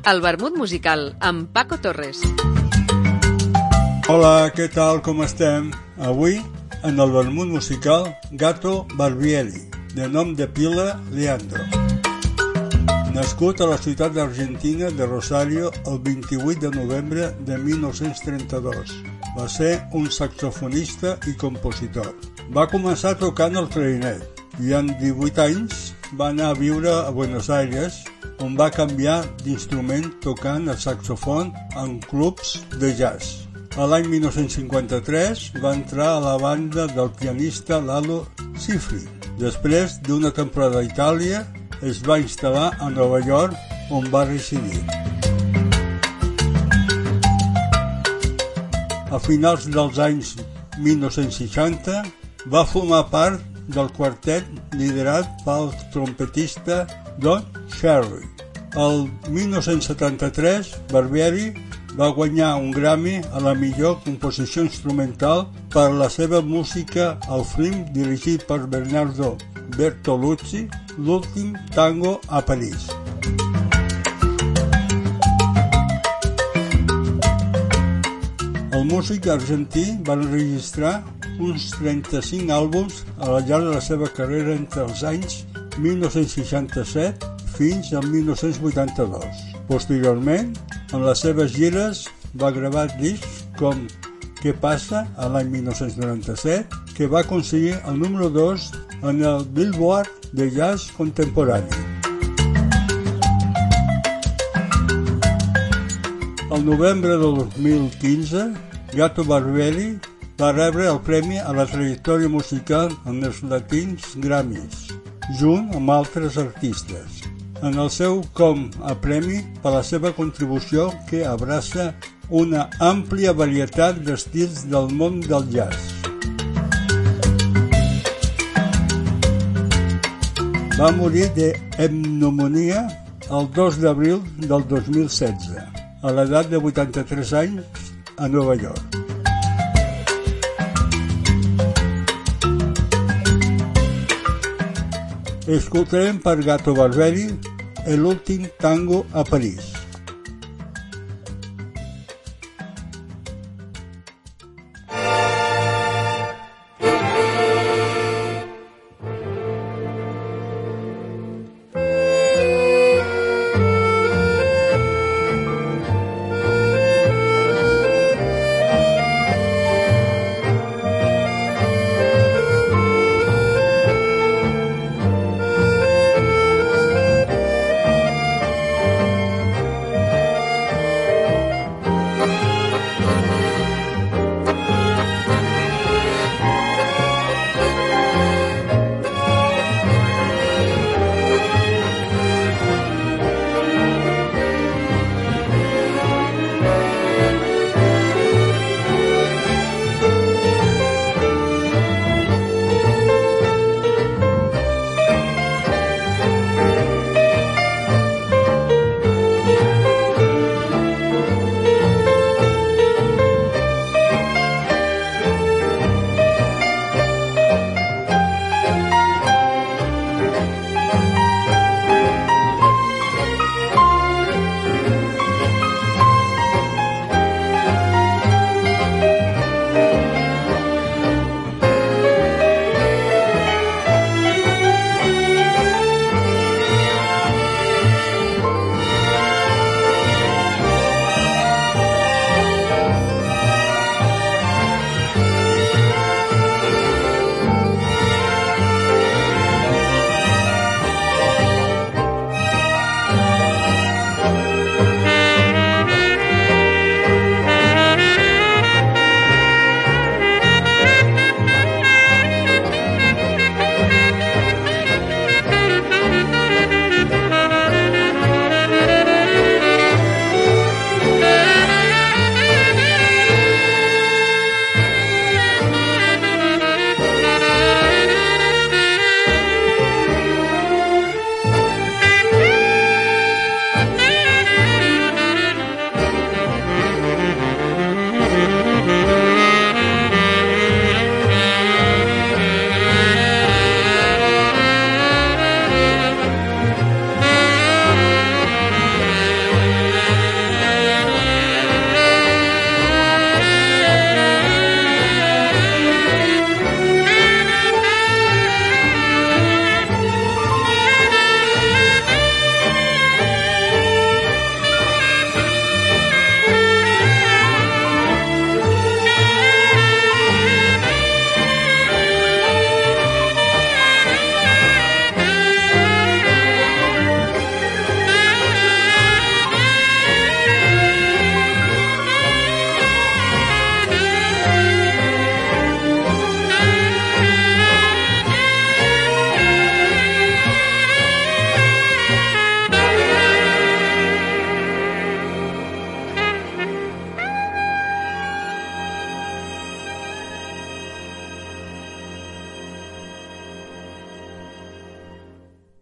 El vermut musical amb Paco Torres. Hola, què tal, com estem? Avui, en el vermut musical, Gato Barbieri, de nom de pila Leandro. Nascut a la ciutat argentina de Rosario el 28 de novembre de 1932. Va ser un saxofonista i compositor. Va començar tocant el clarinet i amb 18 anys va anar a viure a Buenos Aires, on va canviar d'instrument tocant el saxofon en clubs de jazz. A l'any 1953 va entrar a la banda del pianista Lalo Schifrin. Després d'una temporada a Itàlia, es va instal·lar a Nova York, on va residir. A finals dels anys 1960 va formar part del quartet liderat pel trompetista Don Cherry. El 1973, Barbieri va guanyar un Grammy a la millor composició instrumental per la seva música al film dirigit per Bernardo Bertolucci, L'últim tango a París. El músic argentí va enregistrar uns 35 àlbums al llarg de la seva carrera entre els anys 1967 fins al 1982. Posteriorment, amb les seves gires, va gravar discs com Què passa a l'any 1997, que va aconseguir el número 2 en el Billboard de jazz contemporani. El novembre del 2015, Gato Barbieri va rebre el premi a la trajectòria musical en els Latins Grammys, junt amb altres artistes, en el seu com a premi per la seva contribució que abraça una àmplia varietat d'estils del món del jazz. Va morir de pneumònia el 2 d'abril del 2016, a l'edat de 83 anys, a Nova York. Escoltarem per Gato Barbieri l'últim tango a París.